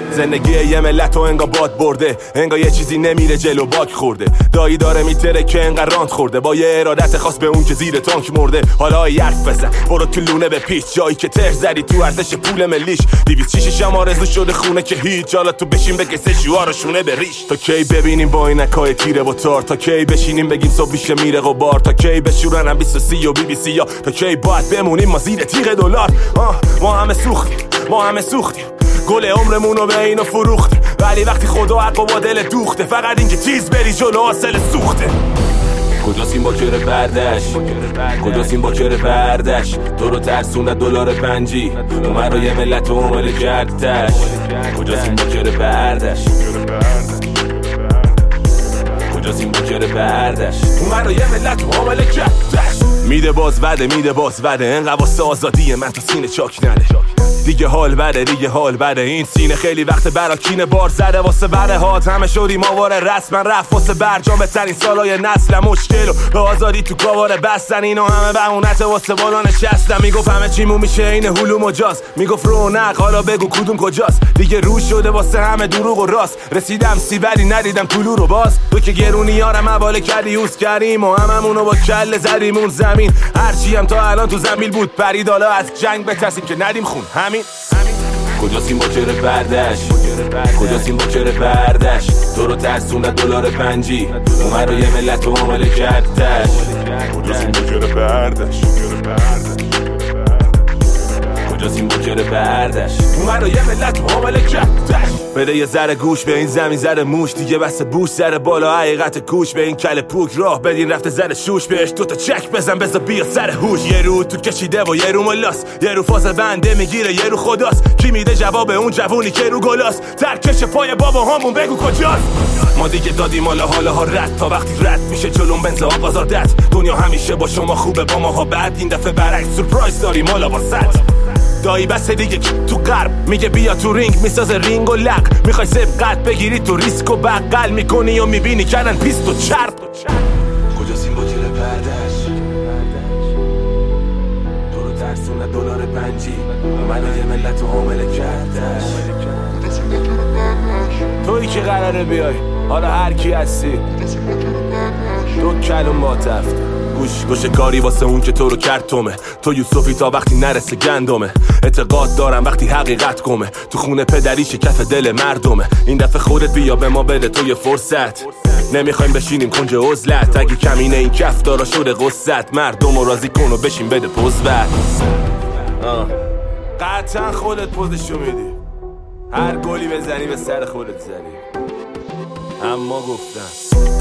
زندگی یه ملت و انگا باد برده، انگا یه چیزی نمیره جلو باک خورده. دایی داره میتره که انگا راند خورده، با یه ارادت خاص به اون که زیر تانک مرده. حالا حرف بزن برو تو لونه به پیچ، جایی که تر زدی تو ارزش پول ملیش. 206 هم آرزو شده خونه که هیچ، حالا تو بشین بکسه شوارشونه به ریش. تا کی ببینیم با اینکای تیره و تار، تا کی بشینیم بگیم صبح میشه میره غبار، تا کی بشورنم 23 و BBC یا تا کی باید بمونیم ما زیر تیغ دلار. ما همه سوختیم گل عمرمونو به اینو فروختیم، ولی وقتی خدا حق با دل دوخته، فقط این که چیز بری جلو حاصل سوخته. کجاست این باکر بردش، کجاست این باکر بردش، تو رو ترسونه دلار پنجی، اومد رو یه ملت و عمل کردش. کجاست این باکر بردش، کجاست این باکر بردش، اومد رو یه ملت و عمل کردش. میده باز وده انقدر واسه آزادی من تو سینه چاک نده. دیگه حال بده این سینه خیلی وقت براکینه بار زده واسه بره هات. همه شدیم آواره رسمن رفت واسه برجام بهترین سالای نسل. مشکل و به آزادی تو کاواره بستن، اینو همه بهونت واسه بالا نشستم. میگفت همه چیمون میشه این هلوم و جاز، میگفت رونق حالا بگو کدوم کجاست. دیگه روش شده واسه همه دروغ و راست، رسیدم سی ولی ندیدم طلوع رو باز. تو که گرونیارم حواله کردی اوز کردیم و هممونو با کله زدیم اون زمین. هرچی هم تا الان تو زمین بود پرید، حالا از جنگ بترسیم که ندیم خون. همین کجاست این باکر بردش، کجاست این باکر بردش، تو رو ترسونه دلار پنجی، اومد رو یه ملت و عمل کردش. کجاست این باکر بردش، کجاست این باکر بردش، اومد رو یه ملت و عمل کردش. بده یه ذره گوش به این زمین ذره موش، دیگه بس بوش سر بالا حقیقت کوش. به این کل پوک راه بدین رفته ذره شوش، بهش دوتا چک بزن بزا بیا سر هوش. یه رو تو کشیده و یه رو ملاس، یه رو فاز بنده میگیره یه رو خداست. کی میده جواب اون جوونی که رو گلاست، ترکش پای بابا همون بگو کجاست. ما دیگه دادیم حالا ها رد، تا وقتی رد میشه جلوم بنز آقا آزادت. دنیا همیشه با شما خوبه با ماها بد، این دفعه برعکس سورپرایز داریم حالا واسط. دایی بسه دیگه تو غرب میگه بیا تو رینگ، میسازه رینگ و لق. میخوای سبقت بگیری تو ریسک و بغل میکنی و میبینی کردن پیست و چرب. کجاست این باکر بردش، تو رو ترسونه دلار پنجی، اومد یه ملت و عامل کردش. تویی که قراره بیای حالا هر کی هستی، دو کلم با تفته. گوش کاری واسه اون که تو رو کرد تومه، تو یوسفی تا وقتی نرسه گندمه. اعتقاد دارم وقتی حقیقت گمه، تو خونه پدریش کف دل مردمه. این دفعه خودت بیا به ما بده تو یه فرصت، نمیخوایم بشینیم کنج عزلت. اگه کمینه این کف دارا شده قصت، مردم رو راضی کن و بشین بده پوز بد. قطعا خودت پوزشو میدی، هر گلی بزنی به سر خودت زنی. اما گفتم